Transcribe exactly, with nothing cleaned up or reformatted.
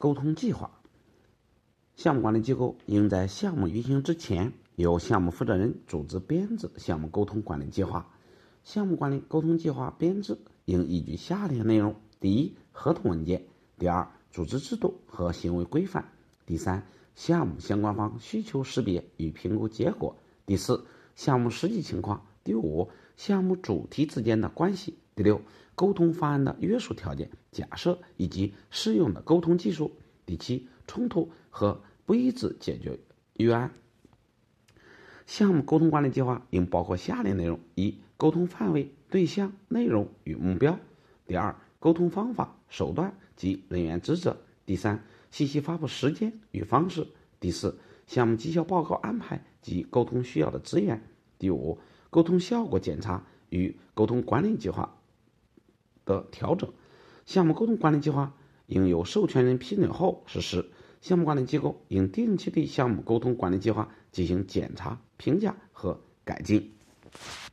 沟通计划。项目管理机构应在项目运行之前，由项目负责人组织编制项目沟通管理计划。项目管理沟通计划编制应依据下列内容：第一，合同文件；第二，组织制度和行为规范；第三，项目相关方需求识别与评估结果；第四，项目实际情况；第五，项目主题之间的关系；第六，沟通方案的约束条件、假设以及适用的沟通技术；第七，冲突和不一致解决预案。项目沟通管理计划应包括下列内容：一、沟通范围、对象、内容与目标；第二，沟通方法、手段及人员职责；第三，信息发布时间与方式；第四，项目绩效报告安排及沟通需要的资源；第五，沟通效果检查与沟通管理计划的调整。项目沟通管理计划应由授权人批准后实施。项目管理机构应定期对项目沟通管理计划进行检查、评价和改进。